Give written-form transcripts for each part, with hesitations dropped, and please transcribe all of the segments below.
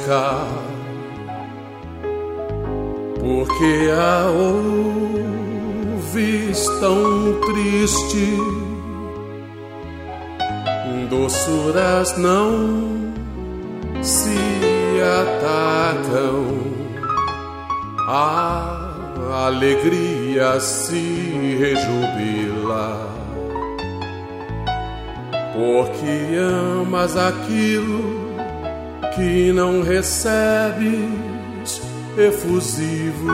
buscar, porque a ouves tão triste. Doçuras não se atacam, a alegria se rejubila, porque amas aquilo que não recebes efusivo,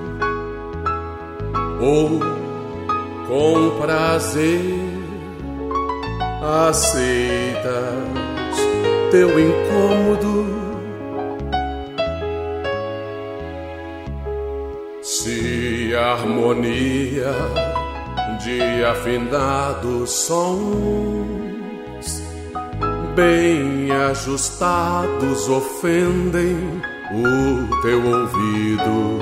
ou com prazer aceitas teu incômodo. Se a harmonia de afinados sons bem ajustados ofendem o teu ouvido,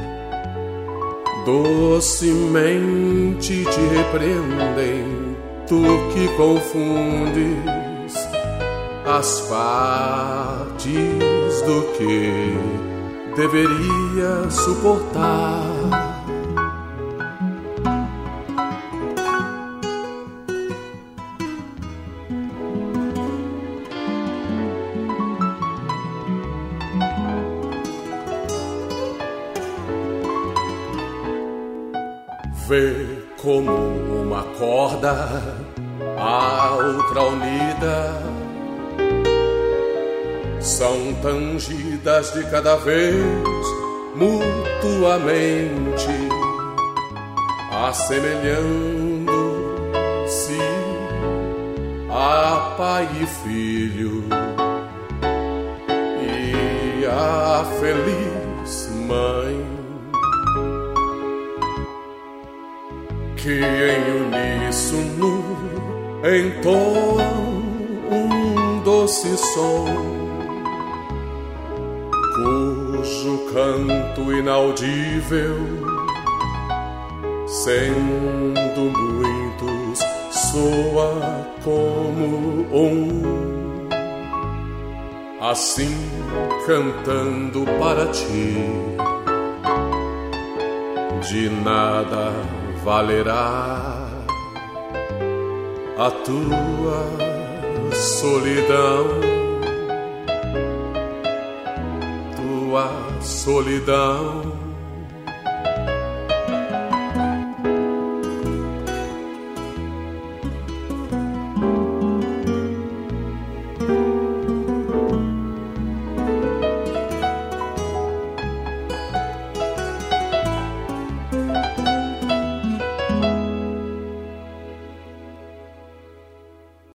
docemente te repreendem, tu que confundes as partes do que deveria suportar. Vê como uma corda, a outra unida, são tangidas de cada vez mutuamente, assemelhando-se a pai e filho, e a feliz mãe, que em uníssono entoam um doce som, cujo canto inaudível, sendo muitos, soa como um. Assim, cantando para ti, de nada valerá a tua solidão, tua solidão.